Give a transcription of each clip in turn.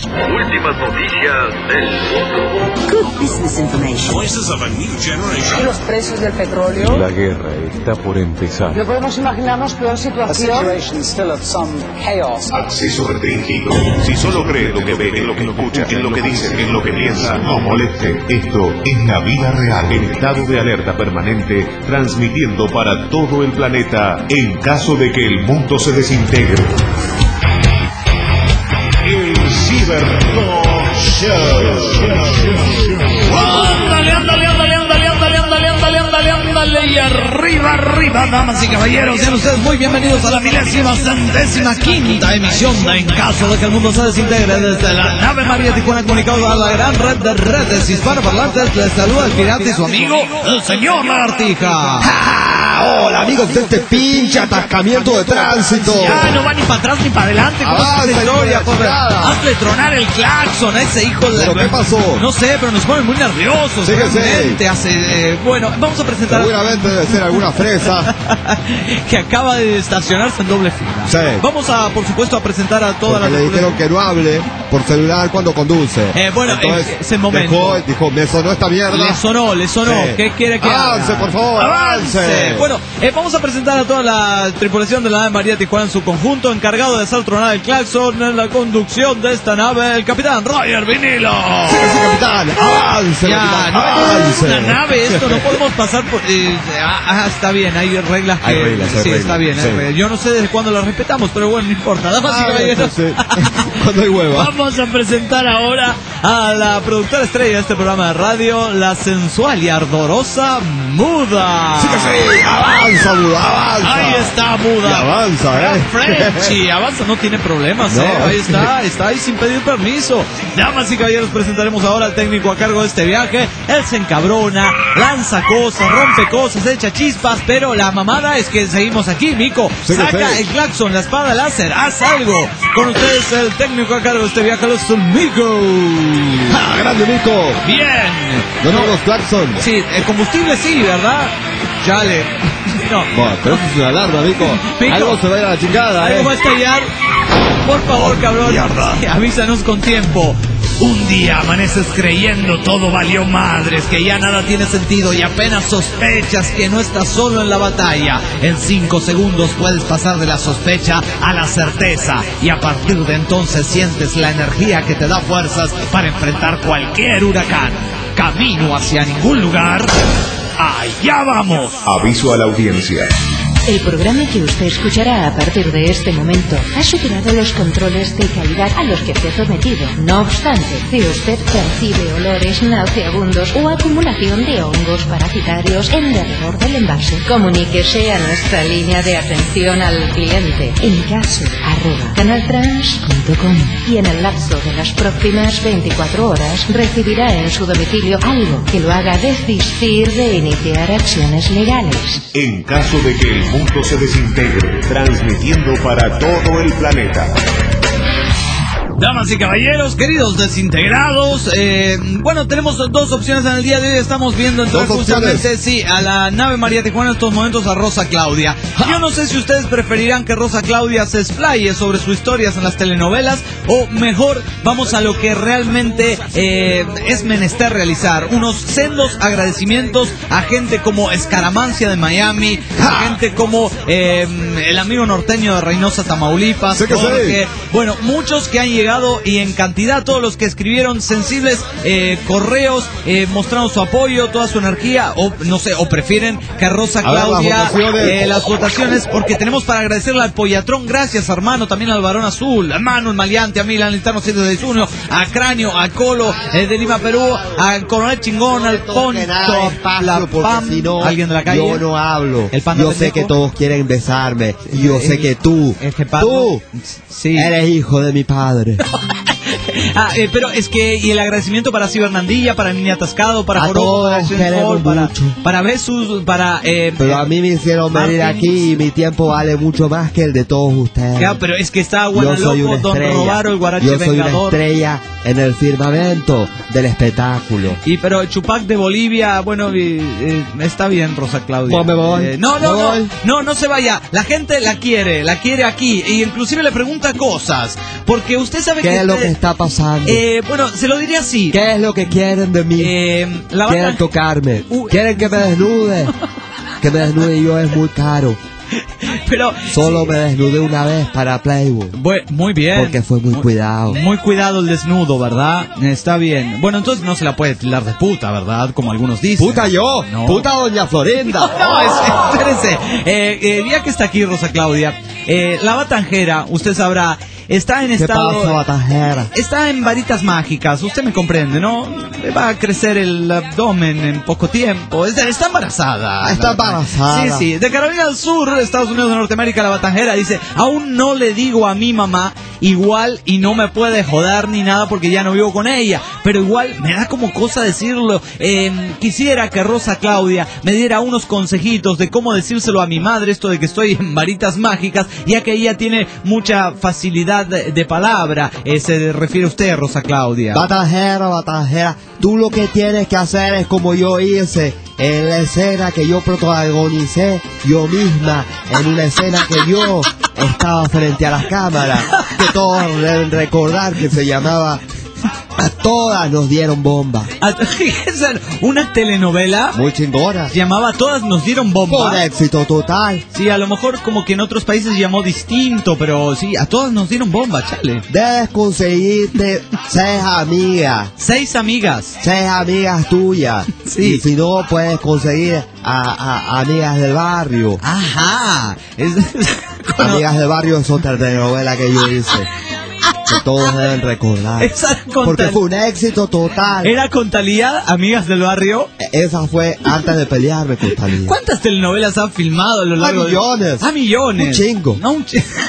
Últimas noticias del mundo. Good business information. Voices of a new generation. Y los precios del petróleo. La guerra está por empezar. No podemos imaginarnos peor situación. Acceso restringido. Si solo cree lo que ve, en lo que escucha, en lo que dice, en lo que piensa, No moleste. Esto es la vida real. en estado de alerta permanente, transmitiendo para todo el planeta en caso de que el mundo se desintegre. El Cybertalk Show. Ándale, y arriba, damas y caballeros, sean ustedes muy bienvenidos a la 1015ª emisión de En caso de que el mundo se desintegre desde la nave María Tijuana, comunicado a la gran red de redes hispanoparlantes. Les saluda el pirata y su amigo, el señor Lagartija. Hola amigos de este pinche atascamiento de tránsito. Ya no va ni para atrás ni para adelante. Avanza, historia, hijo de la chingada. hazle tronar el claxon a ese hijo de... ¿Pero qué pasó? No sé, pero nos ponen muy nerviosos. Fíjese. Realmente bueno, vamos a presentar... Seguramente debe ser alguna fresa. que acaba de estacionarse en doble fila. Sí. Vamos a, por supuesto, a presentar a toda Porque la le dijeron que no hable por celular cuando conduce. Entonces, es el momento. dijo, me sonó esta mierda. Le sonó. Sí. ¿Qué quiere que haga? Avance, por favor, avance. Bueno, vamos a presentar a toda la tripulación de la nave María Tijuana en su conjunto, encargado de hacer tronar el claxon en la conducción de esta nave, el capitán Roger Vinilo. Sí, capitán, avance, Ya, capitán, no es avance. una nave, esto no podemos pasar por... está bien, hay reglas que... Hay reglas, sí, reglas, está bien, sí. hay reglas. Yo no sé desde cuándo las respetamos, pero bueno, no importa. Damas y caballeros, Sí. Cuando hay hueva. vamos a presentar ahora a la productora estrella de este programa de radio, la sensual y ardorosa Muda. Sí, avanza, Muda, avanza. Ahí está Muda. Y avanza, Frenchy, avanza, no tiene problemas, No. ahí está ahí sin pedir permiso. Damas y caballeros, presentaremos ahora al técnico a cargo de este viaje. Él se encabrona, lanza cosas, rompe cosas, echa chispas, pero la mamada es que seguimos aquí, Mico. Sí, Saca sí. el claxon, la espada láser, haz algo. Con ustedes el técnico a cargo de este viaje, los Mico. ¡Ah, grande, Nico! Bien. ¿Dónde van los claxon? Sí, el combustible sí, ¿verdad? Chale. No. Bueno, pero eso es una alarma, Nico. Nico. Algo se va a ir a la chingada, Algo va a estallar. Por favor, cabrón, sí, avísanos con tiempo. Un día amaneces creyendo todo valió madres, que ya nada tiene sentido y apenas sospechas que no estás solo en la batalla. En 5 segundos puedes pasar de la sospecha a la certeza y a partir de entonces sientes la energía que te da fuerzas para enfrentar cualquier huracán. Camino hacia ningún lugar. ¡Allá vamos! Aviso a la audiencia. El programa que usted escuchará a partir de este momento ha superado los controles de calidad a los que fue sometido. No obstante, si usted percibe olores nauseabundos o acumulación de hongos parasitarios en derredor del envase, comuníquese a nuestra línea de atención al cliente en caso@canaltrans.com y en el lapso de las próximas 24 horas recibirá en su domicilio algo que lo haga desistir de iniciar acciones legales. En caso de que el mundo se desintegre, transmitiendo para todo el planeta. Damas y caballeros, queridos desintegrados, bueno, tenemos dos opciones en el día de hoy. Estamos viendo entrar ¿Dos opciones? justamente, sí, a la nave María Tijuana en estos momentos a Rosa Claudia. Yo no sé si ustedes preferirán que Rosa Claudia se explaye sobre sus historias en las telenovelas o mejor vamos a lo que realmente es menester realizar. Unos sendos agradecimientos a gente como Escaramancia de Miami, a gente como el amigo norteño de Reynosa, Tamaulipas, Sí que Jorge. Bueno, muchos que han llegado y en cantidad, todos los que escribieron sensibles correos mostrando su apoyo, toda su energía, o no sé, o prefieren que Rosa A ver, Claudia las votaciones, porque tenemos para agradecerle al Pollatrón, gracias hermano, también al Varón Azul, a Manu, el Maleante, a Milan Linterno 761, a Cráneo, a Colo, de Lima, Perú, al Coronel Chingón, al Ponto, a la Pam, alguien de la calle. Yo no hablo. El Panda Yo sé pendejo. que todos quieren besarme. Y yo sé que tú sí. eres hijo de mi padre. Pero es que, y el agradecimiento para Cibernandilla, para Niña Atascado, para A Joropo, todos para Action queremos Hall, mucho. para Besus, para... Pero a mí me hicieron venir Martín. aquí y mi tiempo vale mucho más que el de todos ustedes. Claro, pero es que está Yo soy Guanaloco, una Don estrella. Robaro, el Guarache Yo soy una Vengador. estrella en el firmamento del espectáculo. Y pero Chupac de Bolivia, bueno, está bien, Rosa Claudia. Pues me voy. No se vaya. La gente la quiere aquí. E inclusive le pregunta cosas. Porque usted sabe ¿Qué que... es lo que está pasando pasando? Bueno, se lo diría así. ¿Qué es lo que quieren de mí? Quieren tocarme. ¿Quieren que me desnude? Que me desnude yo es muy caro. Pero solo me desnudé una vez para Playboy. Muy bien. Porque fue muy cuidado. Muy cuidado el desnudo, ¿verdad? Está bien. Bueno, entonces no se la puede tildar de puta, ¿verdad? Como algunos dicen. ¡Puta yo! No. ¡Puta doña Florinda! No, espérese. Ya que está aquí Rosa Claudia, la Batanjera, usted sabrá, está en estado... ¿Qué pasa, Batanjera? Está en varitas mágicas, usted me comprende, ¿no? Le va a crecer el abdomen en poco tiempo. Está embarazada. Está embarazada. Sí. De Carolina del Sur, Estados Unidos de Norteamérica, la Batanjera dice: aún no le digo a mi mamá, igual, y no me puede joder ni nada porque ya no vivo con ella, pero igual me da como cosa decirlo. Quisiera que Rosa Claudia me diera unos consejitos de cómo decírselo a mi madre, esto de que estoy en varitas mágicas, ya que ella tiene mucha facilidad de palabra. Se refiere usted, Rosa Claudia. Batanjera, tú lo que tienes que hacer es como yo hice en la escena que yo protagonicé yo misma, en una escena que yo estaba frente a las cámaras, que todos deben recordar, que se llamaba A Todas Nos Dieron Bomba. Una telenovela muy chingona. Se llamaba A Todas Nos Dieron Bomba. Por éxito total. Sí, a lo mejor como que en otros países se llamó distinto, pero sí, A Todas Nos Dieron Bomba, chale. Debes conseguirte 6 amigas. 6 amigas. 6 amigas tuyas. Sí. Y si no, puedes conseguir a amigas del barrio. Ajá. Amigas del barrio es otra telenovela que yo hice, que todos deben recordar, porque fue un éxito total. ¿Era con Talía, Amigas del Barrio? Esa fue antes de pelearme con Talía. ¿Cuántas telenovelas han filmado a lo largo millones. A millones. Un chingo. No,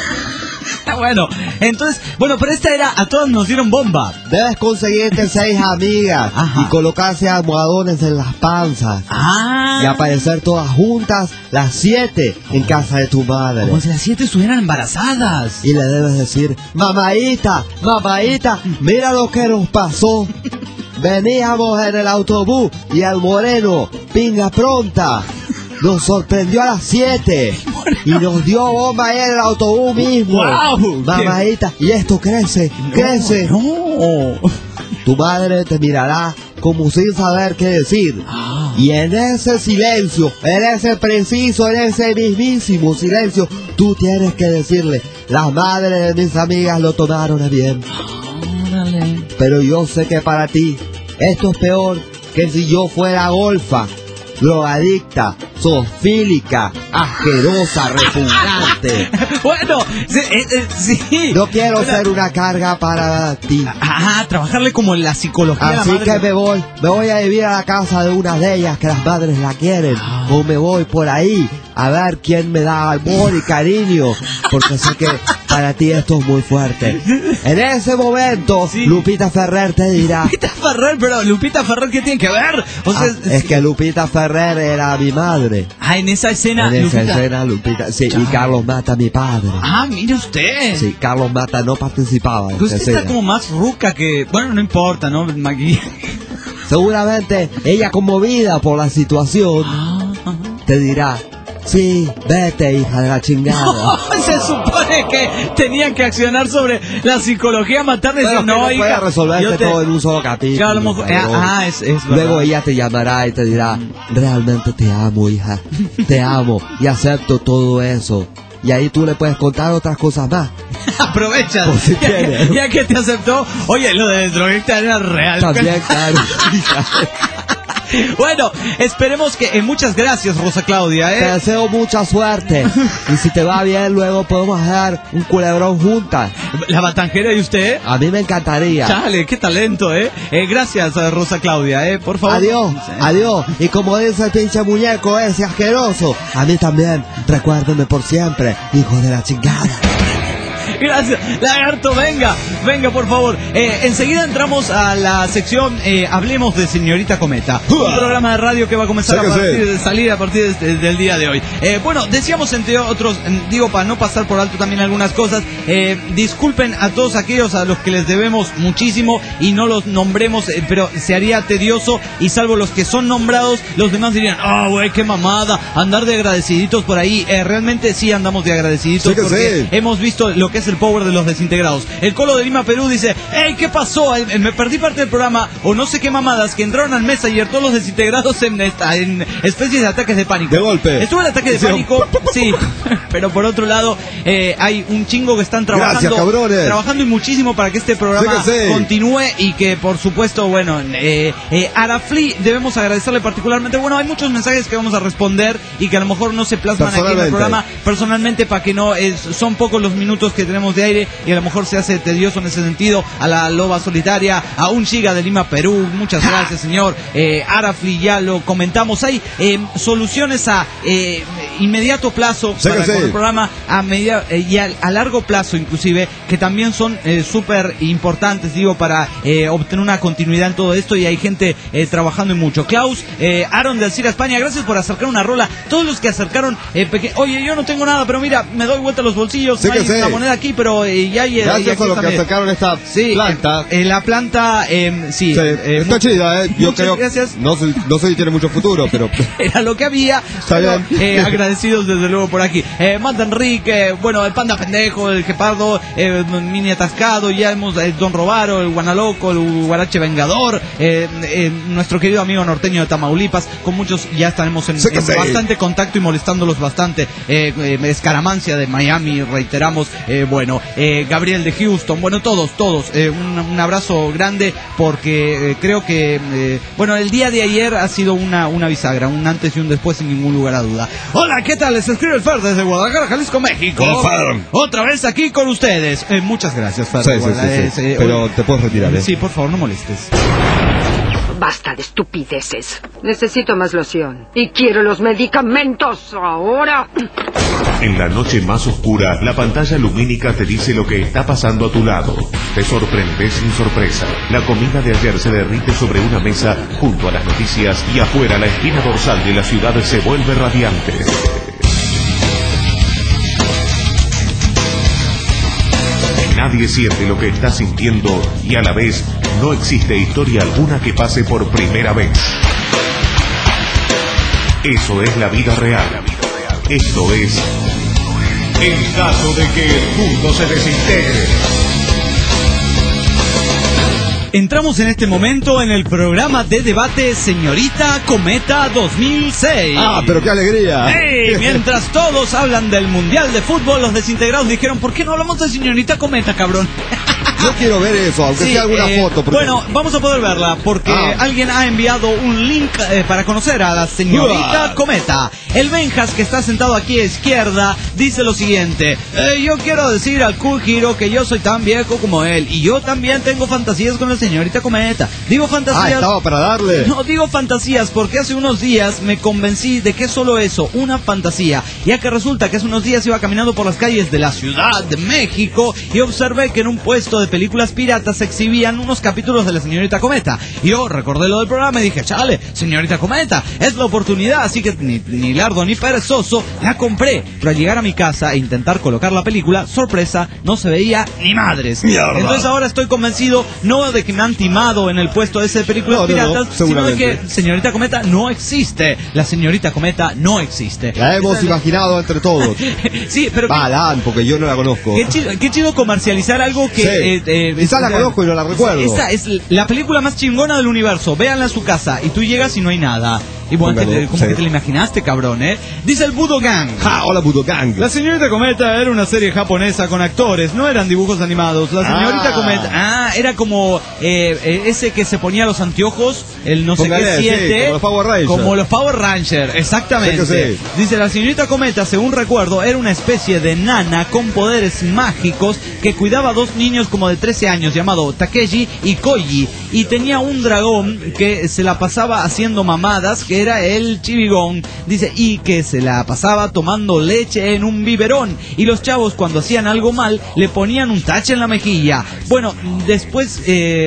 Bueno, entonces, pero esta era A Todas Nos Dieron Bomba. Debes conseguirte 6 amigas. Ajá. Y colocarse almohadones en las panzas. Y aparecer todas juntas las 7 en casa de tu madre. Como si las 7 estuvieran embarazadas. Y le debes decir: mamaíta, mira lo que nos pasó. Veníamos en el autobús y el moreno, pinga pronta, nos sorprendió a las 7 y nos dio bomba ahí en el autobús mismo. Wow, mamadita, y esto crece. No. Tu madre te mirará como sin saber qué decir. Y en ese silencio, en ese mismísimo silencio, tú tienes que decirle: las madres de mis amigas lo tomaron a bien. Pero yo sé que para ti esto es peor que si yo fuera golfa, drogadicta, zoofílica, asquerosa, repugnante. Bueno, sí. No quiero ser una carga para ti. Trabajarle como en la psicología. Así que me voy a vivir a la casa de una de ellas que las madres la quieren. O me voy por ahí a ver quién me da amor y cariño, porque sé que para ti esto es muy fuerte. En ese momento, sí, Lupita Ferrer te dirá... Lupita Ferrer, ¿qué tiene que ver? O sea, es que Lupita Ferrer era mi madre. En esa escena. Lupita, sí, y Carlos Mata, mi padre. Mire usted. Sí, Carlos Mata no participaba en esa usted escena. Está como más ruca que... Bueno, no importa, ¿no? Seguramente ella, conmovida por la situación, te dirá: sí, vete, hija de la chingada. No, se supone que tenían que accionar sobre la psicología materna. Pero no, hija, puede resolverse todo en un solo capítulo. Claro, es luego ella te llamará y te dirá: realmente te amo, hija. Te amo y acepto todo eso. Y ahí tú le puedes contar otras cosas más. Aprovecha. Si ya que te aceptó. Oye, lo de droguita era real. También, claro. Bueno, esperemos que... muchas gracias, Rosa Claudia. Te deseo mucha suerte. Y si te va bien, luego podemos hacer un culebrón juntas. ¿La Batanjera y usted? A mí me encantaría. Chale, qué talento, gracias, Rosa Claudia, por favor. Adiós. Y como dice el pinche muñeco ese asqueroso, a mí también, recuérdenme por siempre, hijo de la chingada. Gracias, Lagarto, venga, por favor. Enseguida entramos a la sección Hablemos de Señorita Cometa, un programa de radio que va a comenzar salir a partir del día de hoy. Bueno, decíamos entre otros, para no pasar por alto también algunas cosas, disculpen a todos aquellos a los que les debemos muchísimo y no los nombremos, pero se haría tedioso, y salvo los que son nombrados, los demás dirían: güey, qué mamada, andar de agradeciditos por ahí. Realmente sí andamos de agradeciditos, porque hemos visto lo que es es el power de los desintegrados. El Colo de Lima, Perú dice, hey, ¿qué pasó? Me perdí parte del programa, o no sé qué mamadas, que entraron al Messenger todos los desintegrados en especies de ataques de pánico. De golpe. Estuvo el ataque de pánico, sí, pero por otro lado, hay un chingo que están trabajando y muchísimo para que este programa continúe y que, por supuesto, bueno, Arafli debemos agradecerle particularmente. Bueno, hay muchos mensajes que vamos a responder y que a lo mejor no se plasman aquí en el programa personalmente, para que no son pocos los minutos que tenemos de aire y a lo mejor se hace tedioso en ese sentido. A la Loba Solitaria, a un Giga de Lima, Perú, muchas gracias, señor. Arafli, ya lo comentamos. Hay soluciones a inmediato plazo para con el programa, y a largo plazo inclusive, que también son súper importantes, digo, para obtener una continuidad en todo esto, y hay gente trabajando en mucho. Klaus, Aaron de Alcira, España, gracias por acercar una rola. Todos los que acercaron, oye, yo no tengo nada, pero mira, me doy vuelta a los bolsillos, no hay una moneda aquí, pero ya hay... Gracias a los que acercaron esta planta. La planta, está chida, yo creo. Gracias. No sé si tiene mucho futuro, pero... Era lo que había. Agradecidos desde luego por aquí. Manda Enrique, bueno, el Panda Pendejo, el Gepardo, Mini Atascado, ya hemos Don Robaro, el Guanaloco, el Guarache Vengador, nuestro querido amigo norteño de Tamaulipas. Con muchos ya estaremos en bastante contacto y molestándolos bastante. Escaramancia de Miami, reiteramos. Gabriel de Houston, bueno, todos. Un abrazo grande, porque creo que el día de ayer ha sido una bisagra, un antes y un después sin ningún lugar a duda. Hola, ¿qué tal? Les escribe el Fer desde Guadalajara, Jalisco, México. Otra vez aquí con ustedes. Muchas gracias, Fer. Sí. Pero te puedes retirar, Sí, por favor, no molestes. Basta de estupideces. Necesito más loción. Y quiero los medicamentos ahora. En la noche más oscura, la pantalla lumínica te dice lo que está pasando a tu lado. Te sorprendes sin sorpresa. La comida de ayer se derrite sobre una mesa junto a las noticias, y afuera la espina dorsal de la ciudad se vuelve radiante. Nadie siente lo que está sintiendo, y a la vez no existe historia alguna que pase por primera vez. Eso es la vida real. Esto es En caso de que el mundo se desintegre. Entramos en este momento en el programa de debate Señorita Cometa 2006. ¡Ah, pero qué alegría! ¡Hey! Mientras todos hablan del Mundial de Fútbol, los desintegrados dijeron, ¿por qué no hablamos de Señorita Cometa, cabrón? Yo quiero ver eso, aunque sea alguna foto. Bueno, vamos a poder verla, porque alguien ha enviado un link para conocer a la Señorita Cometa. El Benjas, que está sentado aquí a izquierda, dice lo siguiente: yo quiero decir al Cool Hero que yo soy tan viejo como él, y yo también tengo fantasías con la Señorita Cometa. Digo fantasías... estaba para darle. No, digo fantasías porque hace unos días me convencí de que es solo eso, una fantasía, ya que resulta que hace unos días iba caminando por las calles de la Ciudad de México y observé que en un puesto de películas piratas se exhibían unos capítulos de la Señorita Cometa. Yo recordé lo del programa y dije, chale, Señorita Cometa, es la oportunidad, así que ni largo ni perezoso, la compré. Pero al llegar a mi casa e intentar colocar la película, sorpresa, no se veía ni madres. Mierda. Entonces ahora estoy convencido, no de que me han timado en el puesto ese de películas piratas, sino de que Señorita Cometa no existe. La Señorita Cometa no existe. La hemos imaginado entre todos. Sí, pero... porque yo no la conozco. Qué chido comercializar algo que... Quizás la conozco y no la recuerdo. Esa es la película más chingona del universo. Véanla a su casa y tú llegas y no hay nada. Y bueno, ¿cómo que te la imaginaste, cabrón, Dice el Budo Gang. Hola, Budo Gang. La Señorita Cometa era una serie japonesa con actores, no eran dibujos animados. La Señorita Cometa, era como ese que se ponía los anteojos, el no sé qué 7. Como los Power Rangers. Como los Power Rangers, exactamente. Sí. Dice, la Señorita Cometa, según recuerdo, era una especie de nana con poderes mágicos que cuidaba a dos niños como de 13 años, llamado Takeshi y Koji. Y tenía un dragón que se la pasaba haciendo mamadas, que era el Chibigón, dice, y que se la pasaba tomando leche en un biberón, y los chavos cuando hacían algo mal le ponían un tache en la mejilla. Bueno, después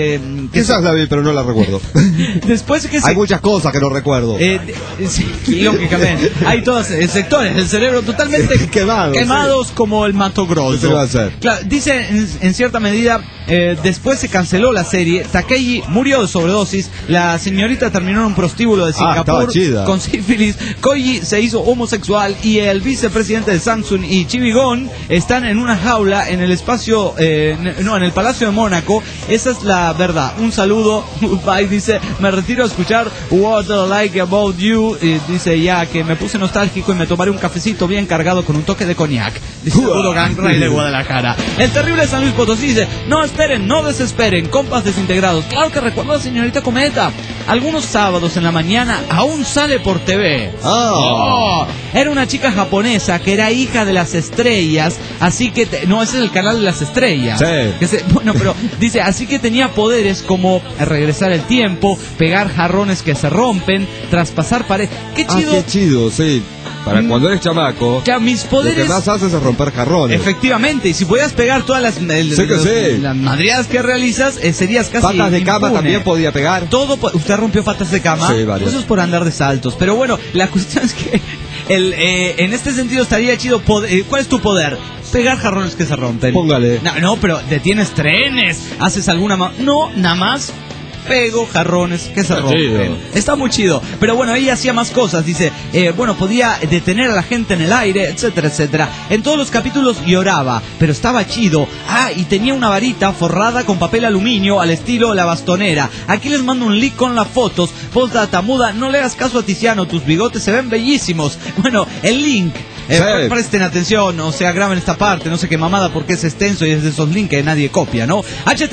quizás la vi, pero no la recuerdo. Después que hay muchas cosas que no recuerdo. Sí, lógicamente hay todos sectores del cerebro totalmente quemados como el Mato Grosso. ¿Qué se va a hacer? Claro, dice en cierta medida después se canceló la serie. Takeshi murió de sobredosis. La señorita terminó en un prostíbulo de Singapur con sífilis. Koji se hizo homosexual y el vicepresidente de Samsung y Chibigon están en una jaula en el espacio, en el Palacio de Mónaco. Esa es la verdad. Un saludo. Bye, dice, me retiro a escuchar What I Like About You. Dice ya que me puse nostálgico y me tomaré un cafecito bien cargado con un toque de coñac. Dice Udo Gangrey de Guadalajara. El terrible San Luis Potosí dice, no esperen, no desesperen, compas desintegrados. Claro que recuerdo a la señorita Cometa. Algunos sábados en la mañana aún sale por TV. Era una chica japonesa que era hija de las estrellas, así que... no, ese es el canal de las estrellas. Sí. Bueno, pero dice, así que tenía poderes como regresar el tiempo, pegar jarrones que se rompen, traspasar paredes. ¡Qué chido! ¡Qué chido, sí! Para cuando eres chamaco, ya mis poderes, lo que más haces es romper jarrones. Efectivamente, y si podías pegar todas las madreadas que realizas, serías casi patas de impune. Cama también podía pegar. Todo, usted rompió patas de cama. Sí, varias. Eso es por andar de saltos. Pero bueno, la cuestión es que en este sentido estaría chido. ¿Cuál es tu poder? Pegar jarrones que se rompen. Póngale. No, pero detienes trenes, haces alguna... no, nada más... pego jarrones que se rompen. Está muy chido. Pero bueno, ella hacía más cosas. Dice, podía detener a la gente en el aire, etcétera, etcétera. En todos los capítulos lloraba, pero estaba chido. Y tenía una varita forrada con papel aluminio al estilo La Bastonera. Aquí les mando un link con las fotos. Postdata, muda, no le hagas caso a Tiziano, tus bigotes se ven bellísimos. Bueno, el link... presten atención, o sea, graben esta parte, no sé qué mamada porque es extenso y es de esos links que nadie copia, ¿no?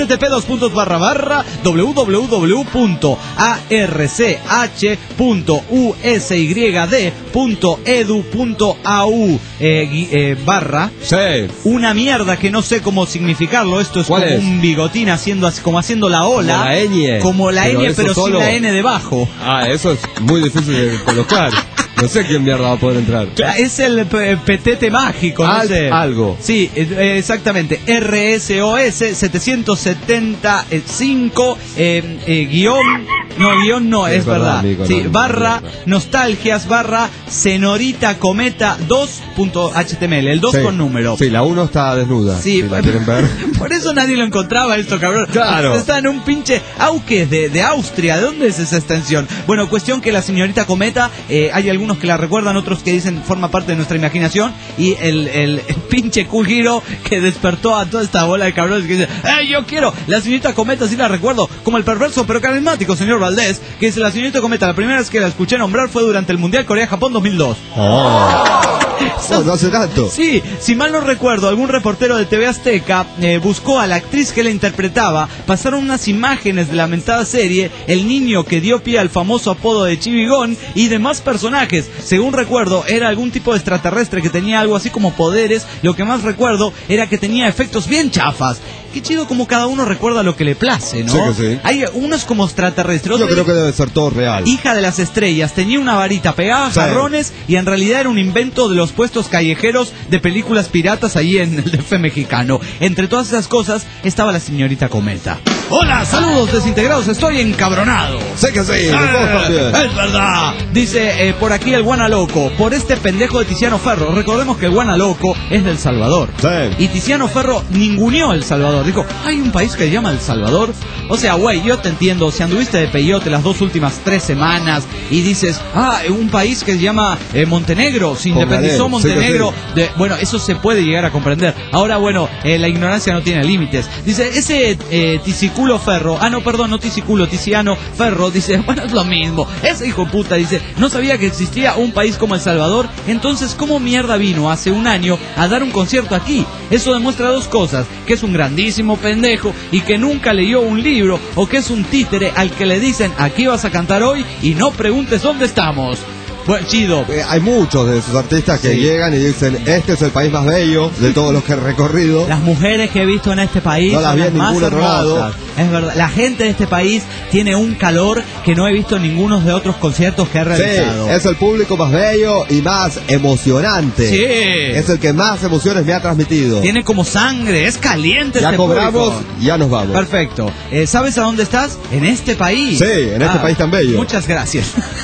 http://www.arch.usyd.edu.au una mierda que no sé cómo significarlo. Esto es como un bigotín haciendo la ola, como la ñ, pero sin la n debajo. Eso es muy difícil de colocar. No sé quién mierda va a poder entrar. Es el petete mágico, no sé. Algo. Sí, exactamente. RSOS 775 guión no, es verdad. Amigo, sí, no, barra nostalgias, barra senorita cometa 2.html, el 2 con número. Sí, la 1 está desnuda. Sí, si la quieren ver. Por eso nadie lo encontraba esto, cabrón. Claro. Está en un pinche Auques de Austria. ¿De dónde es esa extensión? Bueno, cuestión que la señorita Cometa, hay algunos que la recuerdan, otros que dicen forma parte de nuestra imaginación, y el pinche Cool Hero que despertó a toda esta bola de cabrones que dice, yo quiero. La señorita Cometa sí la recuerdo como el perverso pero carismático señor Valdés, que dice, la señorita Cometa, la primera vez que la escuché nombrar fue durante el Mundial Corea-Japón 2002. No hace tanto. Sí, si mal no recuerdo, algún reportero de TV Azteca buscó a la actriz que la interpretaba, pasaron unas imágenes de la lamentada serie, el niño que dio pie al famoso apodo de Chibigón y demás personajes. Según recuerdo, era algún tipo de extraterrestre que tenía algo así como poderes. Lo que más recuerdo era que tenía efectos bien chafas. Qué chido como cada uno recuerda lo que le place, ¿no? Sí que sí. Hay unos como extraterrestres. Yo creo que debe ser todo real. Hija de las estrellas, tenía una varita, pegaba jarrones y en realidad era un invento de los puestos callejeros de películas piratas ahí en el DF mexicano. Entre todas esas cosas estaba la señorita Cometa. Hola, saludos desintegrados, estoy encabronado. Sé que sí, es verdad. Dice por aquí el Guana Loco, por este pendejo de Tiziano Ferro. Recordemos que el Guana Loco es del Salvador. Sí. Y Tiziano Ferro ninguneó El Salvador. Dijo, hay un país que se llama El Salvador. O sea, güey, yo te entiendo, si anduviste de peyote las 2 últimas 3 semanas y dices, un país que se llama Montenegro, se independizó Montenegro. Sí. Bueno, eso se puede llegar a comprender. Ahora, bueno, la ignorancia no tiene límites. Dice, ese Ticiculo Ferro, no Ticiculo, Tiziano Ferro, dice, bueno, es lo mismo. Ese hijo de puta, dice, no sabía que existía un país como El Salvador. Entonces, ¿cómo mierda vino hace un año a dar un concierto aquí? Eso demuestra 2 cosas, que es un grandísimo pendejo y que nunca leyó un libro, o que es un títere al que le dicen, aquí vas a cantar hoy y no preguntes dónde estamos. Bueno, chido. Hay muchos de esos artistas que llegan y dicen, este es el país más bello de todos los que he recorrido. Las mujeres que he visto en este país no las vi en ningún otro lado. Es verdad, la gente de este país tiene un calor que no he visto en ninguno de otros conciertos que he realizado. Sí, es el público más bello y más emocionante. Sí. Es el que más emociones me ha transmitido. Tiene como sangre, es caliente. Ya cobramos, ya nos vamos. Perfecto. ¿Sabes a dónde estás? En este país. Sí, en este país tan bello. Muchas gracias.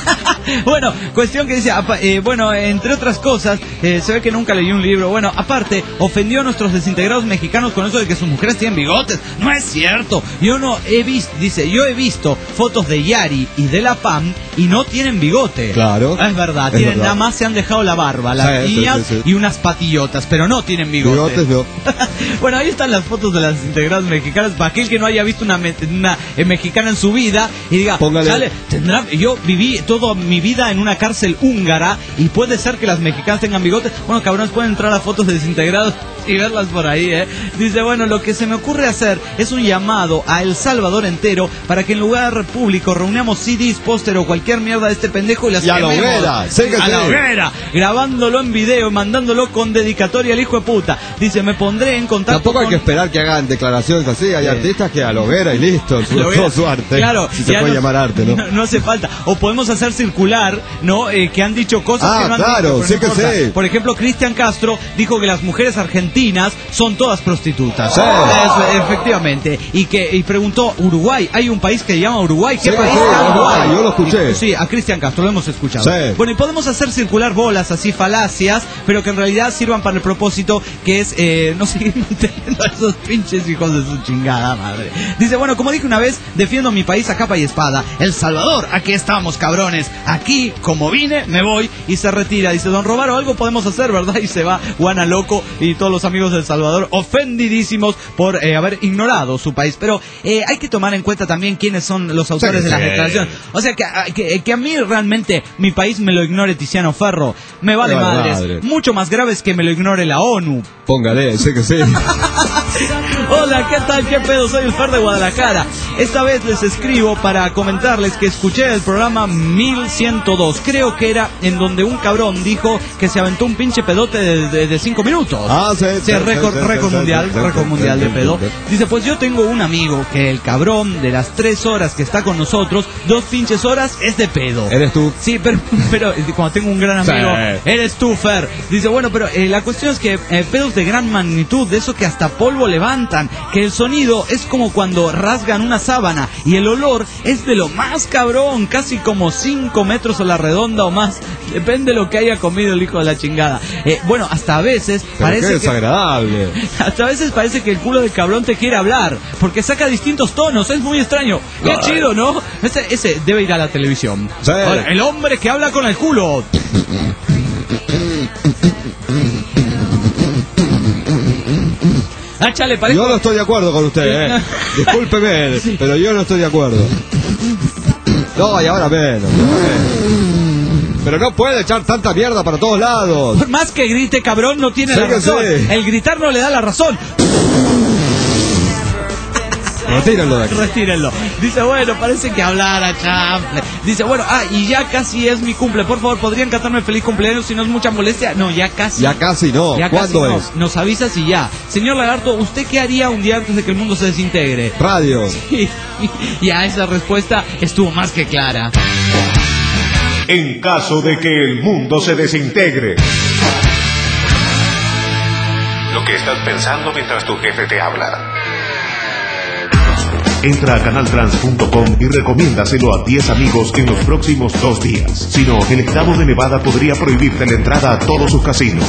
Bueno, cuestión que dice, bueno, entre otras cosas, se ve que nunca leyó un libro. Bueno, aparte, ofendió a nuestros desintegrados mexicanos con eso de que sus mujeres tienen bigotes. No es cierto. Yo he visto fotos de Yari y de la Pam y no tienen bigote. Claro. Es verdad, nada más se han dejado la barba, las niñas y unas patillotas, pero no tienen bigote. Bigotes no. Bueno, ahí están las fotos de las desintegradas mexicanas. Para aquel que no haya visto una mexicana en su vida y diga, ¿sale? Yo viví toda mi vida en una cárcel húngara y puede ser que las mexicanas tengan bigotes. Bueno, cabrones, pueden entrar a fotos de desintegrados y verlas por ahí, Dice, bueno, lo que se me ocurre hacer es un llamado a El Salvador entero para que en lugar público reunamos CDs, póster o cualquier mierda de este pendejo y las quememos. A la hoguera, a la hoguera, grabándolo en video y mandándolo con dedicatoria al hijo de puta. Dice, me pondré en contacto. Tampoco hay que esperar que hagan declaraciones así. Hay artistas que a la hoguera y listo, todo su arte. Claro, si se puede llamar arte, ¿no? No hace falta. O podemos hacer circular, ¿no? Que han dicho cosas que no han claro, dicho. Sí que sí. Por ejemplo, Cristian Castro dijo que las mujeres argentinas son todas prostitutas. Sí. Eso, efectivamente. Y preguntó, Uruguay, hay un país que se llama Uruguay. ¿Qué país? Uruguay, yo lo escuché. Sí, a Cristian Castro lo hemos escuchado. Sí. Bueno, y podemos hacer circular bolas así, falacias, pero que en realidad sirvan para el propósito que es no seguir manteniendo a esos pinches hijos de su chingada madre. Dice, bueno, como dije una vez, defiendo mi país a capa y espada. El Salvador, aquí estamos, cabrones. Aquí, como vine, me voy. Y se retira. Dice, don Robaro, algo podemos hacer, ¿verdad? Y se va Juana Loco y todos los amigos de El Salvador ofendidísimos por haber ignorado su país. Pero hay que tomar en cuenta también quiénes son los autores de la declaración. O sea, que a mí realmente mi país me lo ignore Tiziano Ferro, me vale madres. Mucho más grave es que me lo ignore la ONU. Póngale, sé que sí. Hola, ¿qué tal? ¿Qué pedo? Soy el Fer de Guadalajara. Esta vez les escribo para comentarles que escuché el programa 1102. Creo que era en donde un cabrón dijo que se aventó un pinche pedote de 5 minutos. Récord mundial de pedo. Dice, pues yo tengo un amigo que el cabrón de las 3 horas que está con nosotros, 2 pinches horas es de pedo. ¿Eres tú? Sí, pero cuando tengo un gran amigo, eres tú, Fer. Dice, bueno, pero la cuestión es que pedos de gran magnitud, de eso que hasta polvo levantan, que el sonido es como cuando rasgan una sábana y el olor es de lo más cabrón, casi como 5 metros a la redonda o más, depende de lo que haya comido el hijo de la chingada. Bueno, hasta a veces parece que desagradable. Hasta a veces parece que el culo del cabrón te quiere hablar, porque saca distintos tonos, es muy extraño. Qué chido, ¿no? Ese debe ir a la televisión. Sí. Ahora, el hombre que habla con el culo. Chale, yo no estoy de acuerdo con usted, Discúlpeme, pero yo no estoy de acuerdo. No, y ahora menos. Pero no puede echar tanta mierda para todos lados. Por más que grite, cabrón, no tiene la razón. El gritar no le da la razón. Retírenlo de aquí. Retírenlo. Dice, bueno, parece que hablara chanfle. Dice, bueno, y ya casi es mi cumple. Por favor, ¿podrían cantarme feliz cumpleaños si no es mucha molestia? No, ya casi. Ya casi no. ¿Cuándo es? Nos avisas y ya. Señor Lagarto, ¿usted qué haría un día antes de que el mundo se desintegre? Radio. Sí. Ya esa respuesta estuvo más que clara. En caso de que el mundo se desintegre. Lo que estás pensando mientras tu jefe te habla. Entra a canaltrans.com y recomiéndaselo a 10 amigos en los próximos 2 días. Si no, el estado de Nevada podría prohibirte la entrada a todos sus casinos.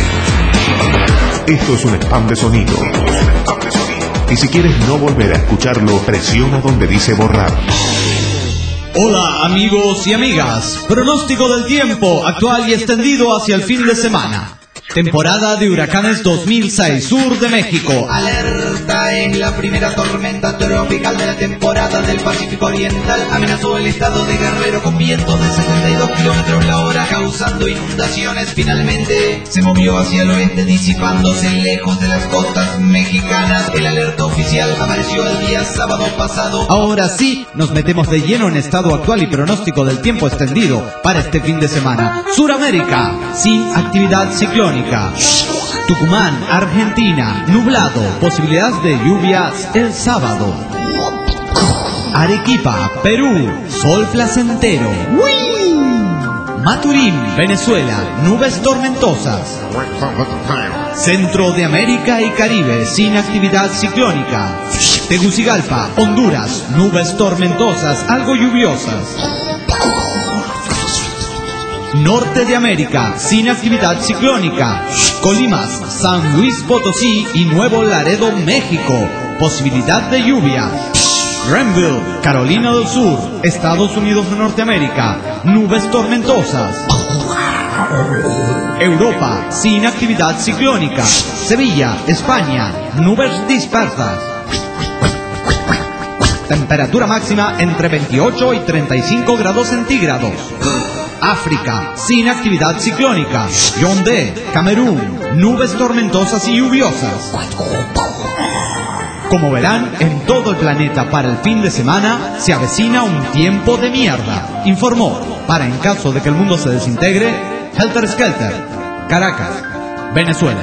Esto es un spam de sonido. Y si quieres no volver a escucharlo, presiona donde dice borrar. Hola amigos y amigas, pronóstico del tiempo actual y extendido hacia el fin de semana. Temporada de huracanes 2006, sur de México. Alerta en la primera tormenta tropical de la temporada del Pacífico Oriental. Amenazó el estado de Guerrero con vientos de 72 kilómetros la hora, causando inundaciones. Finalmente se movió hacia el oeste, disipándose lejos de las costas mexicanas. El alerta oficial apareció el día sábado pasado. Ahora sí, nos metemos de lleno en estado actual y pronóstico del tiempo extendido para este fin de semana. Suramérica, sin actividad ciclónica. Tucumán, Argentina, nublado, posibilidad de lluvias el sábado. Arequipa, Perú, sol placentero. Maturín, Venezuela, nubes tormentosas. Centro de América y Caribe, sin actividad ciclónica. Tegucigalpa, Honduras, nubes tormentosas, algo lluviosas. Norte de América, sin actividad ciclónica. Colimas, San Luis Potosí y Nuevo Laredo, México. Posibilidad de lluvia. Renville, Carolina del Sur, Estados Unidos de Norteamérica. Nubes tormentosas. Europa, sin actividad ciclónica. Sevilla, España, nubes dispersas. Temperatura máxima entre 28 y 35 grados centígrados. África, sin actividad ciclónica. Yaoundé, Camerún, nubes tormentosas y lluviosas. Como verán, en todo el planeta para el fin de semana se avecina un tiempo de mierda. Informó, para en caso de que el mundo se desintegre, Helter Skelter, Caracas, Venezuela.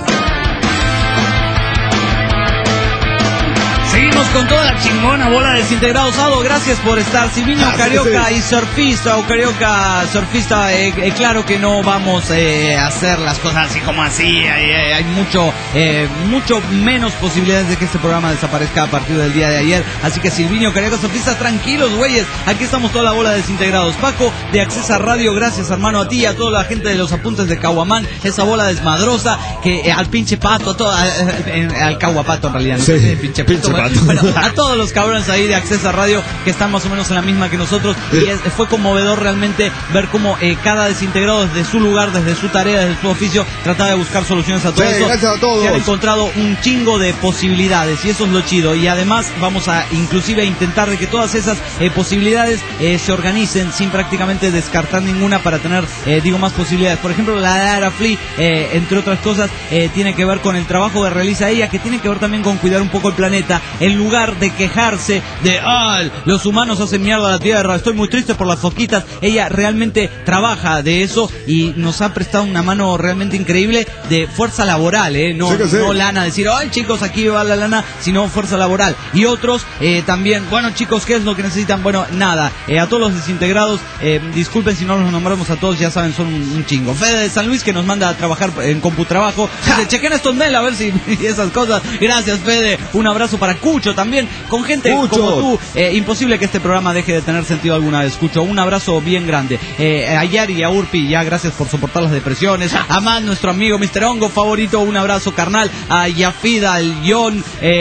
Seguimos con toda la chingona bola de desintegrados. Ado, gracias por estar. Silviño Carioca y surfista, o Carioca surfista, claro que no vamos a hacer las cosas así como así. Hay mucho menos posibilidades de que este programa desaparezca a partir del día de ayer. Así que Silviño Carioca surfista, tranquilos, güeyes. Aquí estamos toda la bola de desintegrados. Paco de Accesa Radio, gracias hermano, a ti y a toda la gente de los apuntes de Caguamán. Esa bola desmadrosa que al pinche pato, al Caguapato en realidad. Sí, no pinche pato. Bueno, a todos los cabrones ahí de Accesa Radio que están más o menos en la misma que nosotros, y fue conmovedor realmente ver cómo cada desintegrado desde su lugar, desde su tarea, desde su oficio, trataba de buscar soluciones a todo eso. Gracias a todos. Se han encontrado un chingo de posibilidades y eso es lo chido, y además vamos a inclusive intentar de que todas esas posibilidades se organicen sin prácticamente descartar ninguna para tener más posibilidades. Por ejemplo, la de Ara Flea, entre otras cosas, tiene que ver con el trabajo que realiza ella, que tiene que ver también con cuidar un poco el planeta. En lugar de quejarse de los humanos hacen mierda a la tierra, estoy muy triste por las foquitas, ella realmente trabaja de eso y nos ha prestado una mano realmente increíble de fuerza laboral, no lana, decir, ay chicos, aquí va la lana, sino fuerza laboral. Y otros también, bueno chicos, ¿qué es lo que necesitan? Bueno, nada, a todos los desintegrados, disculpen si no los nombramos a todos, ya saben, son un chingo. Fede de San Luis, que nos manda a trabajar en Computrabajo, dice, chequen estos mail a ver si esas cosas. Gracias Fede, un abrazo para Cucho también, con gente como tú, imposible que este programa deje de tener sentido alguna vez. Cucho, un abrazo bien grande. A Yari y a Urpi, ya gracias por soportar las depresiones. A Matt, nuestro amigo Mr. Hongo favorito, un abrazo carnal. A Yafida, al John,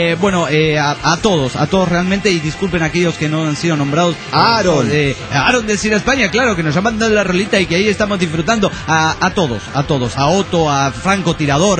a todos realmente, y disculpen a aquellos que no han sido nombrados. Aaron de Cine España, claro, que nos llaman de la rolita y que ahí estamos disfrutando. A todos, a Otto, a Franco Tirador,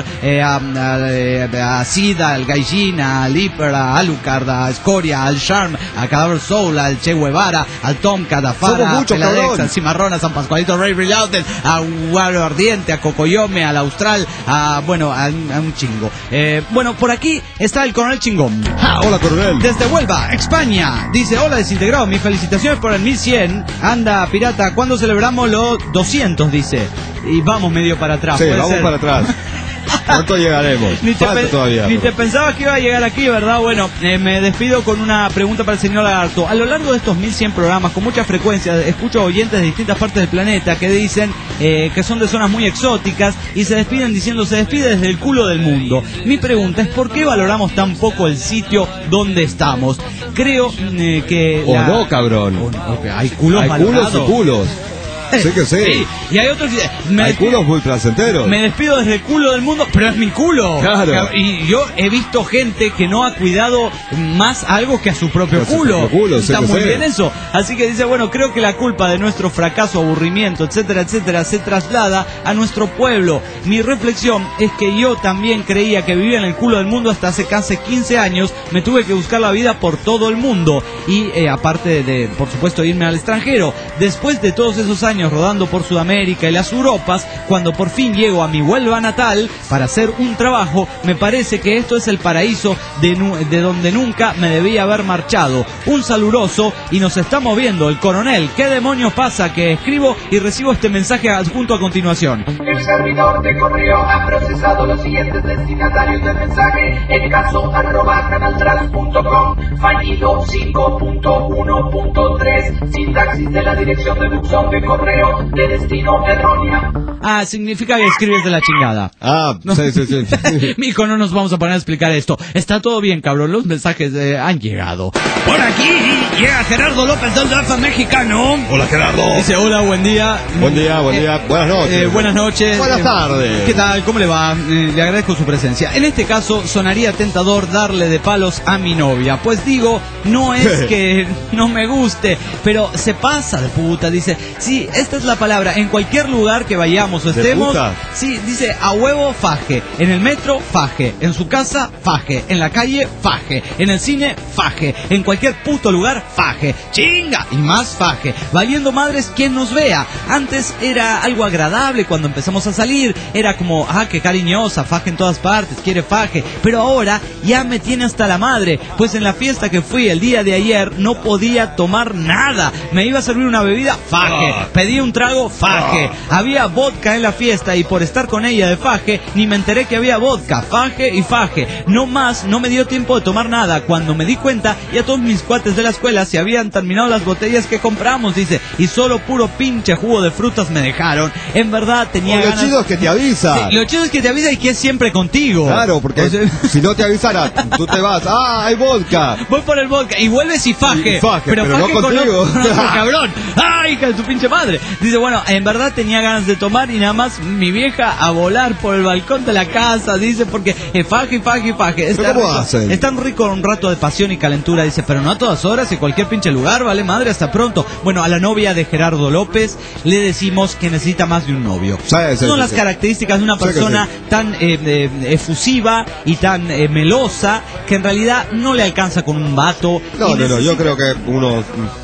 a Sida, al Gaijin, a Lipper, a Alucard, a Escoria, al Charm, a Cadáver Soul, al Che Guevara, al Tom Cadafara, a Peladex, al Cimarrón, a San Pascualito Ray Reloaded, a Guaro Ardiente, a Cocoyome, al Austral, a un chingo. Por aquí está el Coronel Chingón. Hola, Coronel. Desde Huelva, España. Dice, hola desintegrado, mis felicitaciones por el 1100. Anda, pirata, ¿cuándo celebramos los 200? Dice. Y vamos medio para atrás. Sí, vamos para atrás. ¿Cuánto llegaremos? Ni te pensabas que iba a llegar aquí, ¿verdad? Bueno, me despido con una pregunta para el señor Lagarto. A lo largo de estos 1100 programas, con mucha frecuencia, escucho oyentes de distintas partes del planeta que dicen que son de zonas muy exóticas y se despiden diciendo, se despide desde el culo del mundo. Mi pregunta es, ¿por qué valoramos tan poco el sitio donde estamos? Creo que... no, cabrón. Hay culos culos y culos. Sí que sí. Y hay otros que hay culos muy placenteros. Me despido desde el culo del mundo, pero es mi culo. Claro. Y yo he visto gente que no ha cuidado más algo que a su propio culo. Está muy bien eso. Así que dice, bueno, creo que la culpa de nuestro fracaso, aburrimiento, etcétera, etcétera, se traslada a nuestro pueblo. Mi reflexión es que yo también creía que vivía en el culo del mundo hasta hace casi 15 años. Me tuve que buscar la vida por todo el mundo. Y aparte de, por supuesto, irme al extranjero. Después de todos esos años rodando por Sudamérica y las Europas, cuando por fin llego a mi Huelva natal para hacer un trabajo, me parece que esto es el paraíso de donde nunca me debía haber marchado. Un saludoso, y nos estamos viendo el coronel. ¿Qué demonios pasa? Que escribo y recibo este mensaje adjunto a continuación. El servidor de correo ha procesado los siguientes destinatarios del mensaje: el caso @canaltras.com, fallido 5.1.3, sintaxis de la dirección de buzón de correo correo de destino Petronia. Ah, significa que escribes de la chingada. Ah, No. sí. Mijo, no nos vamos a poner a explicar esto. Está todo bien, cabrón. Los mensajes han llegado. Por aquí llega Gerardo López del DF mexicano. Hola, Gerardo. Dice, hola, buen día. Buen día. Buenas noches. Buenas noches. Buenas tardes. ¿Qué tal? ¿Cómo le va? Le agradezco su presencia. En este caso, sonaría tentador darle de palos a mi novia. Pues digo, no es que no me guste, pero se pasa de puta. Dice, sí, esta es la palabra. En cualquier lugar que vayamos o ¿De estemos. puta? Sí, dice, a huevo, faje. En el metro, faje. En su casa, faje. En la calle, faje. En el cine, faje. En cualquier puto lugar, faje. Chinga. Y más faje. Valiendo madres quien nos vea. Antes era algo agradable cuando empezamos a salir. Era como, qué cariñosa, faje en todas partes, quiere faje. Pero ahora ya me tiene hasta la madre. Pues en la fiesta que fui el día de ayer no podía tomar nada. Me iba a servir una bebida, faje. Pedí un trago, faje. Había vodka en la fiesta y por estar con ella de faje, ni me enteré que había vodka, faje y faje. No más, no me dio tiempo de tomar nada. Cuando me di cuenta, ya todos mis cuates de la escuela se habían terminado las botellas que compramos, dice, y solo puro pinche jugo de frutas me dejaron. En verdad tenía ganas... Lo chido es que te avisa. Sí, lo chido es que te avisa y que es siempre contigo. Claro, porque si no te avisara, tú te vas. Hay vodka. Voy por el vodka y vuelves y faje. Pero faje no contigo. con otro cabrón. ¡Ay, hija de tu pinche madre! Dice, bueno, en verdad tenía ganas de tomar y nada más mi vieja a volar por el balcón de la casa, dice, porque faje. ¿Cómo hacen? Es tan rico un rato de pasión y calentura, dice, pero no a todas horas, en cualquier pinche lugar, vale madre, hasta pronto. Bueno, a la novia de Gerardo López le decimos que necesita más de un novio. Son las características de una persona tan efusiva y tan melosa que en realidad no le alcanza con un vato. No, yo creo que unos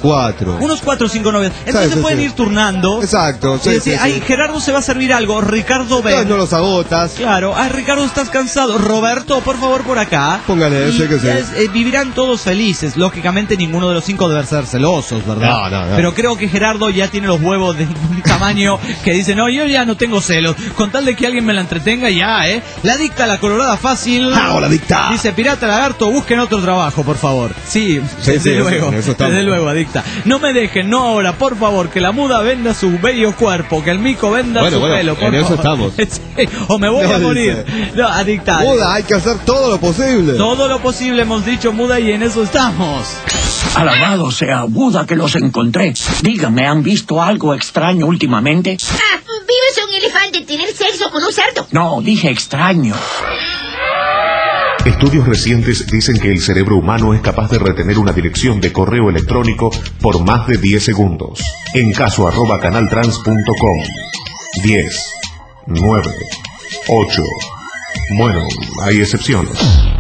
4. Unos 4 o 5 novias. Entonces pueden ir turnando. Exacto. Y decir, Gerardo se va a servir algo. Ricardo, ven. No los agotas. Claro. Ricardo, estás cansado. Roberto, por favor, por acá. Póngale ese que sea. Vivirán todos felices. Lógicamente, ninguno de los 5 debe ser celosos, ¿verdad? No. Pero creo que Gerardo ya tiene los huevos de un tamaño que dice, no, yo ya no tengo celos. Con tal de que alguien me la entretenga, ya, La dicta, la colorada fácil. La dicta. Dice, pirata lagarto, busquen otro trabajo, por favor. Sí, desde luego. Desde luego, adicta. No me dejen, no ahora, por favor, que la muda venda su bello cuerpo, que el mico venda su pelo, por en favor. eso estamos. Sí, o me voy a morir. No, adicta. Muda, hay que hacer todo lo posible. Todo lo posible hemos dicho, muda, y en eso estamos. Alabado sea Buda que los encontré. Díganme, ¿han visto algo extraño últimamente? ¿Vives a un elefante tener sexo con un cerdo? No, dije extraño. Estudios recientes dicen que el cerebro humano es capaz de retener una dirección de correo electrónico por más de 10 segundos. En caso @canaltrans.com. 10, 9, 8. Bueno, hay excepciones.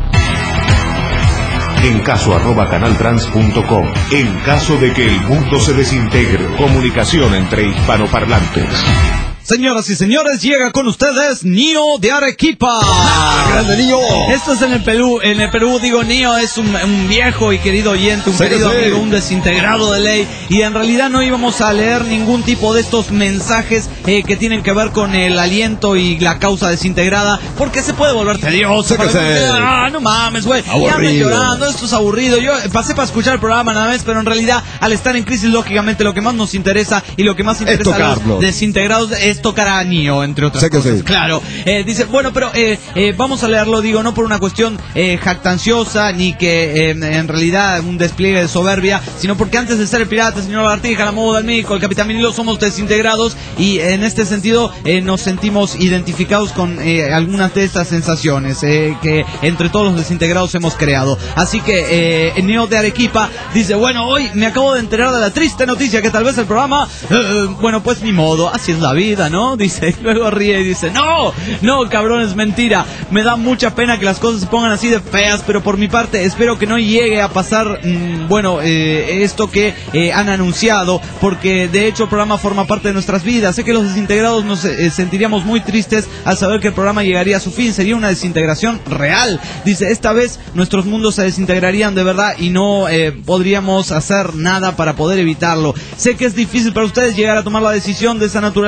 En caso @canaltrans.com. En caso de que el mundo se desintegre, comunicación entre hispanoparlantes. Señoras y señores, llega con ustedes Nio de Arequipa. ¡Grande Nio! Esto es en el Perú, digo, Nio es un viejo y querido oyente, un querido amigo, un desintegrado de ley. Y en realidad no íbamos a leer ningún tipo de estos mensajes que tienen que ver con el aliento y la causa desintegrada, porque se puede volver tedioso. No mames, güey. Ya me llorando, esto es aburrido. Yo pasé para escuchar el programa nada más, pero en realidad, al estar en crisis, lógicamente, lo que más nos interesa y lo que más interesa a los desintegrados es tocar a Nio, entre otras cosas. Claro. Dice, bueno, pero vamos a leerlo, digo, no por una cuestión jactanciosa, ni que en realidad un despliegue de soberbia, sino porque antes de ser el pirata, el señor Lagartija, la Muda, el Mico, el Capitán Vinilo, somos desintegrados y en este sentido nos sentimos identificados con algunas de estas sensaciones que entre todos los desintegrados hemos creado. Así que Nio de Arequipa dice, bueno, hoy me acabo de enterar de la triste noticia que tal vez el programa, bueno, pues ni modo, así es la vida, ¿no? Dice, y luego ríe y dice, no, cabrón, es mentira. Me da mucha pena que las cosas se pongan así de feas, pero por mi parte espero que no llegue a pasar, esto que han anunciado, porque de hecho el programa forma parte de nuestras vidas. Sé que los desintegrados nos sentiríamos muy tristes al saber que el programa llegaría a su fin. Sería una desintegración real. Dice, esta vez nuestros mundos se desintegrarían de verdad y no podríamos hacer nada para poder evitarlo. Sé que es difícil para ustedes llegar a tomar la decisión de esa naturaleza y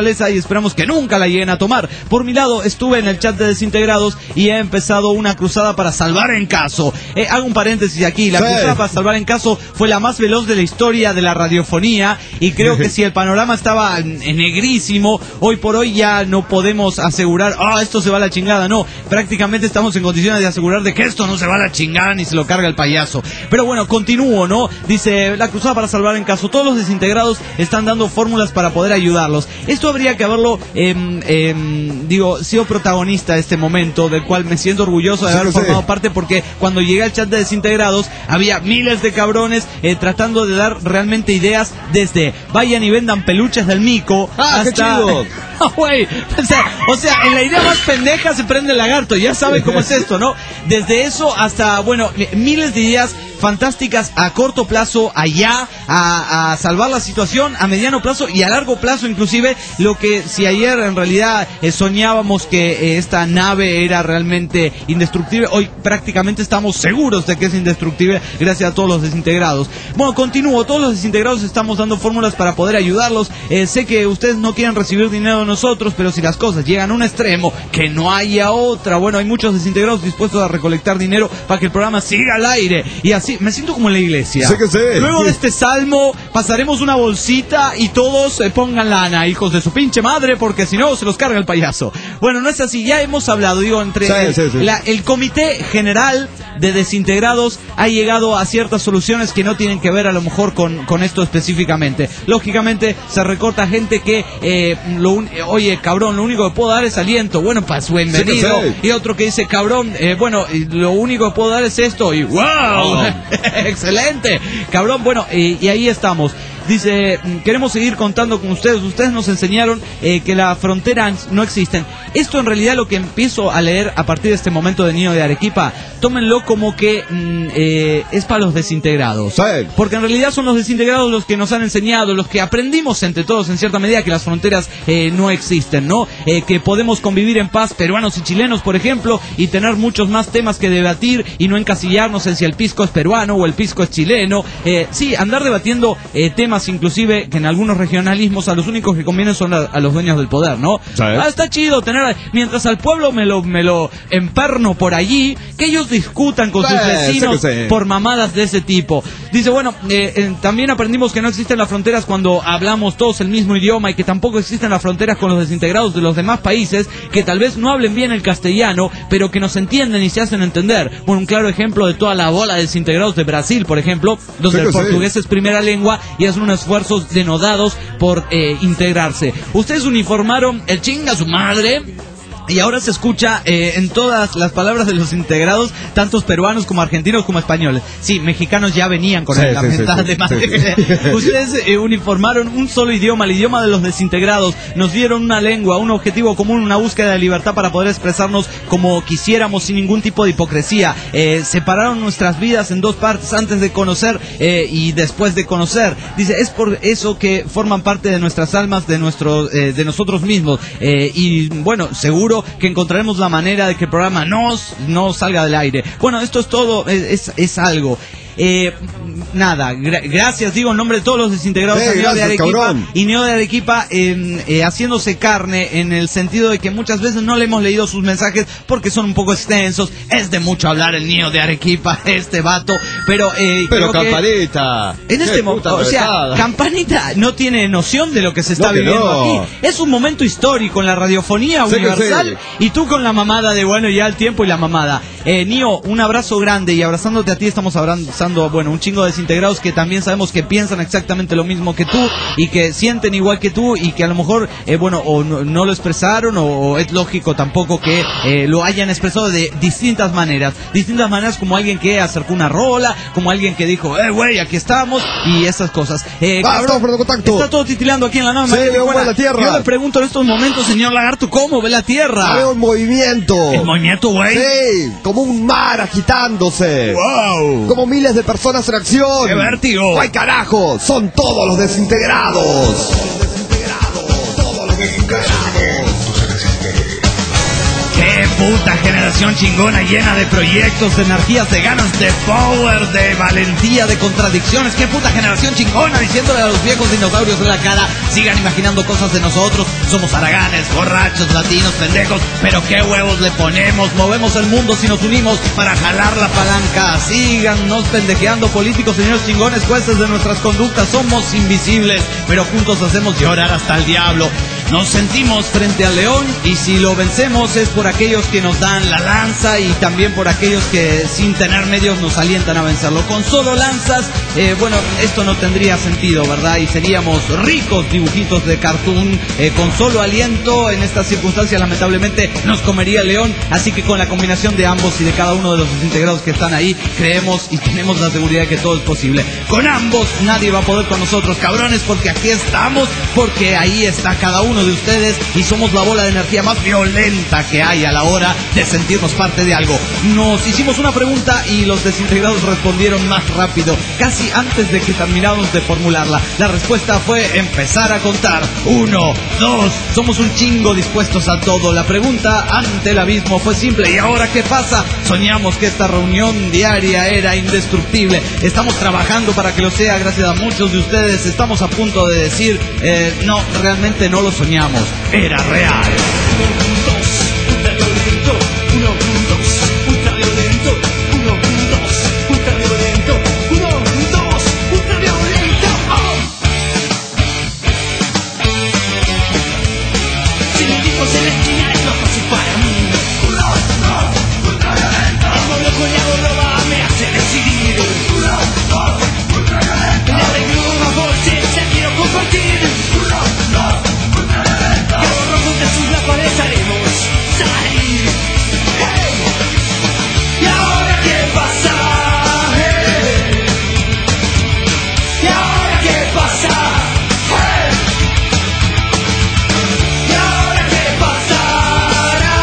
esperamos que nunca la lleguen a tomar. Por mi lado, estuve en el chat de Desintegrados y he empezado una cruzada para salvar en caso. Hago un paréntesis aquí, la cruzada para salvar en caso fue la más veloz de la historia de la radiofonía y creo que si el panorama estaba negrísimo, hoy por hoy ya no podemos asegurar, esto se va a la chingada, no, prácticamente estamos en condiciones de asegurar de que esto no se va a la chingada ni se lo carga el payaso. Pero bueno, continúo, ¿no? Dice, la cruzada para salvar en caso, todos los Desintegrados están dando fórmulas para poder ayudarlos. Esto habría que haberlo, sido protagonista de este momento, del cual me siento orgulloso de haber formado parte, porque cuando llegué al chat de Desintegrados había miles de cabrones tratando de dar realmente ideas desde vayan y vendan peluches del mico hasta... ¡Qué chido! Güey, o sea, en la idea más pendeja se prende el lagarto, ya saben cómo es esto, ¿no? Desde eso hasta, bueno, miles de ideas fantásticas a corto plazo, allá, a salvar la situación, a mediano plazo y a largo plazo inclusive, lo que si ayer en realidad soñábamos que esta nave era realmente indestructible, hoy prácticamente estamos seguros de que es indestructible gracias a todos los Desintegrados. Bueno, continúo, todos los Desintegrados estamos dando fórmulas para poder ayudarlos. Sé que ustedes no quieren recibir dinero de nosotros, pero si las cosas llegan a un extremo que no haya otra, bueno, hay muchos Desintegrados dispuestos a recolectar dinero para que el programa siga al aire y así. Me siento como en la iglesia. Sé que sé. Luego de este salmo pasaremos una bolsita y todos pongan lana, hijos de su pinche madre, porque si no se los carga el payaso. Bueno, no es así, ya hemos hablado, digo, entre el comité general de Desintegrados ha llegado a ciertas soluciones que no tienen que ver a lo mejor con esto específicamente. Lógicamente se recorta gente que oye, cabrón, lo único que puedo dar es aliento. Bueno, pues bienvenido. Y otro que dice, cabrón, lo único que puedo dar es esto. Y wow. Excelente, cabrón, bueno, y ahí estamos. Dice, queremos seguir contando con ustedes. Ustedes nos enseñaron que las fronteras no existen. Esto en realidad lo que empiezo a leer a partir de este momento de Niño de Arequipa, tómenlo como que es para los Desintegrados. Porque en realidad son los Desintegrados los que nos han enseñado, los que aprendimos entre todos en cierta medida que las fronteras no existen, ¿no? Que podemos convivir en paz, peruanos y chilenos, por ejemplo, y tener muchos más temas que debatir y no encasillarnos en si el pisco es peruano o el pisco es chileno. Sí, andar debatiendo temas inclusive que en algunos regionalismos a los únicos que convienen son a los dueños del poder, ¿no? Está chido tener, mientras al pueblo me lo emperno por allí, que ellos discutan con sus vecinos por mamadas de ese tipo. Dice, bueno, también aprendimos que no existen las fronteras cuando hablamos todos el mismo idioma y que tampoco existen las fronteras con los Desintegrados de los demás países que tal vez no hablen bien el castellano, pero que nos entienden y se hacen entender. Bueno, un claro ejemplo de toda la bola de Desintegrados de Brasil, por ejemplo, donde el portugués es primera lengua y es unos esfuerzos denodados por integrarse. Ustedes uniformaron el chinga a su madre y ahora se escucha en todas las palabras de los Integrados, tantos peruanos como argentinos como españoles. Sí, mexicanos ya venían con la mentada de madre. Ustedes uniformaron un solo idioma, el idioma de los Desintegrados. Nos dieron una lengua, un objetivo común, una búsqueda de libertad para poder expresarnos como quisiéramos sin ningún tipo de hipocresía. Separaron nuestras vidas en dos partes, antes de conocer y después de conocer. Dice, es por eso que forman parte de nuestras almas, de nosotros mismos. Y bueno, seguro que encontraremos la manera de que el programa no salga del aire. Bueno, esto es todo, es algo. Gracias, digo en nombre de todos los Desintegrados a Neo de Arequipa, y Neo de Arequipa haciéndose carne en el sentido de que muchas veces no le hemos leído sus mensajes porque son un poco extensos, es de mucho hablar el Neo de Arequipa, este vato, pero Campanita en este momento, o sea, Campanita no tiene noción de lo que se está viviendo aquí. Es un momento histórico en la radiofonía universal y tú con la mamada de bueno, ya el tiempo y la mamada. Neo, un abrazo grande y abrazándote a ti estamos abrazando, bueno, un chingo de Desintegrados que también sabemos que piensan exactamente lo mismo que tú y que sienten igual que tú y que a lo mejor, o no lo expresaron o es lógico tampoco que lo hayan expresado de distintas maneras como alguien que acercó una rola, como alguien que dijo, güey, aquí estamos y esas cosas. Cabrón, está todo titilando aquí en la nave. La tierra. Yo le pregunto en estos momentos, señor Lagarto, ¿cómo ve la tierra? Veo un movimiento. ¿El movimiento, güey? Sí, como un mar agitándose. ¡Wow! Como miles de personas en acción. ¡Qué vértigo! ¡Ay, carajo! Son todos los Desintegrados. ¡Qué puta generación! generación chingona, llena de proyectos, de energías, de ganas, de power, de valentía, de contradicciones. ¡Qué puta generación chingona! Diciéndole a los viejos dinosaurios en la cara, sigan imaginando cosas de nosotros. Somos haraganes, borrachos, latinos, pendejos, pero qué huevos le ponemos. Movemos el mundo si nos unimos para jalar la palanca. Síganos pendejeando, políticos, señores chingones, jueces de nuestras conductas. Somos invisibles, pero juntos hacemos llorar hasta el diablo. Nos sentimos frente al león y si lo vencemos es por aquellos que nos dan la lanza y también por aquellos que sin tener medios nos alientan a vencerlo. Con solo lanzas, bueno, esto no tendría sentido, ¿verdad? Y seríamos ricos dibujitos de cartoon. Con solo aliento, en estas circunstancias lamentablemente nos comería el león. Así que con la combinación de ambos y de cada uno de los desintegrados que están ahí, creemos y tenemos la seguridad de que todo es posible. Con ambos nadie va a poder con nosotros, cabrones, porque aquí estamos, porque ahí está cada uno de ustedes y somos la bola de energía más violenta que hay a la hora de sentirnos parte de algo. Nos hicimos una pregunta y los desintegrados respondieron más rápido, casi antes de que termináramos de formularla. La respuesta fue empezar a contar. 1, 2, somos un chingo dispuestos a todo. La pregunta ante el abismo fue simple: ¿y ahora qué pasa? Soñamos que esta reunión diaria era indestructible. Estamos trabajando para que lo sea gracias a muchos de ustedes. Estamos a punto de decir, no, realmente no lo soñamos. Era real. 1, 2, ultraviolento. 1, 2, ultraviolento. 1, 2, ultraviolento. Si los tipos en la esquina es loco se para mí. 1, 2, ultraviolento. El novio coñado roba me hace decidir. 1, 2, ultraviolento. Le arreglo unos bolses, ya quiero compartir. 1, 2, ultraviolento. Que borro contra sus lámparas haremos salir. Hey. ¿Y ahora qué pasa? Hey. ¿Y ahora qué pasa? Hey. ¿Y ahora qué pasará?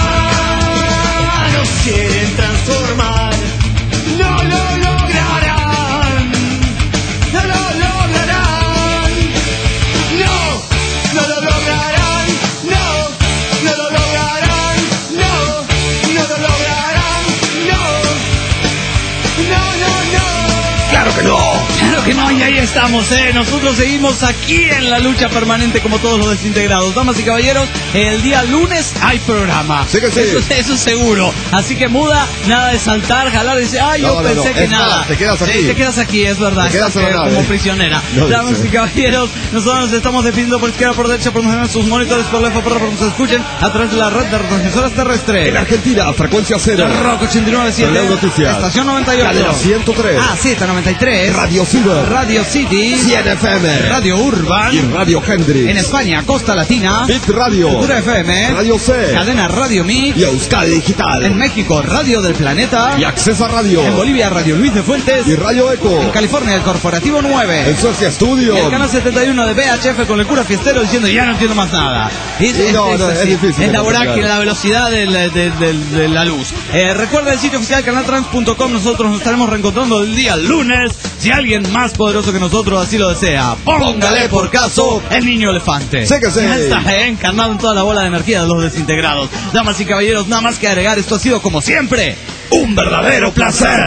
Nos quieren transformar, no lo lograrán, no lo lograrán, no, no lo lograrán, no, no lo lograrán, no, no lo lograrán, no, no, no, no. ¡Claro que no! ¡Claro que no! Y ahí estamos, Nosotros seguimos aquí en la lucha permanente como todos los desintegrados. Damas y caballeros, el día lunes hay programa. Sí que sí. Eso es seguro. Así que muda, nada de saltar, jalar y decir, yo pensé que nada. Más, te quedas aquí. Sí, te quedas aquí, es verdad. Te quedas como prisionera. Damas y caballeros, nosotros nos estamos definiendo por izquierda, por derecha, promocionando sus monitores, por left, por nos escuchen a través de la red de retransmisoras terrestres. En Argentina, frecuencia 0. Rock 89.7. Noticias. Estación 98. Cadena 103. Z93. Radio Silver. Radio City. 100 FM. Radio Urban. Y Radio Hendrix. En España, Costa Latina. Bit Radio. Cultura FM. Radio C. Cadena Radio Mi. Y Euskadi Digital. En México, Radio del Planeta. Y Accesa Radio. En Bolivia, Radio Luis de Fuentes. Y Radio Eco. En California, el Corporativo 9. En Suecia Studio. Y el canal 71 de VHF con el cura fiestero diciendo ya no entiendo más nada. Es difícil. Es la vorágine, la velocidad de la luz. Recuerda el sitio oficial canaltrans.com. Nosotros nos estaremos reencontrando el día lunes. Si alguien más poderoso que nosotros así lo desea, póngale por caso el niño elefante. Sé que sé. Ya está, encarnado en toda la bola de energía de los desintegrados. Damas y caballeros, nada más que agregar. Esto ha sido como siempre un verdadero placer.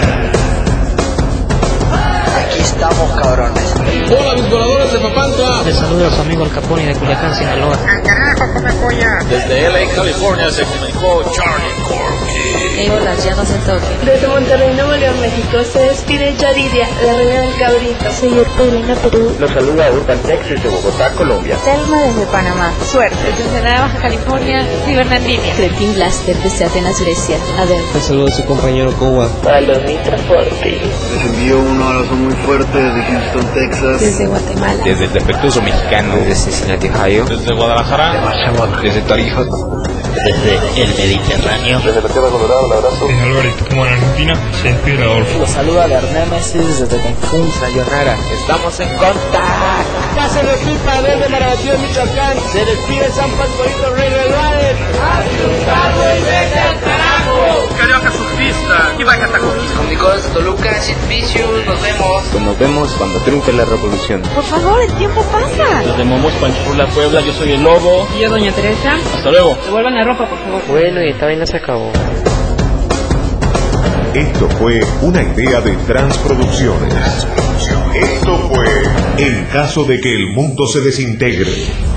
Aquí estamos, cabrones. Hola, mis voladores de Papantla. Les saluda su amigo el Capone de Culiacán, Sinaloa. ¡Al carajo, come polla! Desde LA, California, se comunicó Charlie Corky. Hola, ya no se toque. Desde Monterrey, Nuevo León, México, se despide Yaridia, la reina del cabrito. Soy Ertelina, Perú. Los saluda Urban Texas de Bogotá, Colombia. Selma desde Panamá. Suerte. Desde Ensenada, Baja California, Cibernandina. Creeping Blaster desde Atenas, Grecia. Adel. Un saludo a su compañero Kowa. Palomita Forti. Les envío un abrazo muy fuerte desde Houston, Texas. Desde Guatemala. Desde el defectuoso mexicano. Desde Cincinnati, Ohio. Desde Guadalajara. Desde Tarija. Desde el Mediterráneo. Desde la Tierra Colorado, un abrazo. Desde Alvarito, como en Argentina, se despide Adolfo. Los saluda Bernémesis desde Cancún. Sayonara, estamos en contacto. Casa de pipa desde Marabatío, Michoacán. Se despide San Pascualito Rey del Valle. ¡Asustado y vete al carajo! Carioca surfista, y va catacombis. Con Nicolás Toluca, Sid Vicious, nos vemos. Pues nos vemos cuando triunfe la revolución. Por favor, el tiempo pasa. Desde Momos, Panchurla, Puebla, yo soy el Lobo. Y yo, Doña Teresa. Hasta luego. Devuelvan la ropa, por favor. Bueno, y esta vaina se acabó. Esto fue una idea de Transproducciones. Esto fue En caso de que el mundo se desintegre.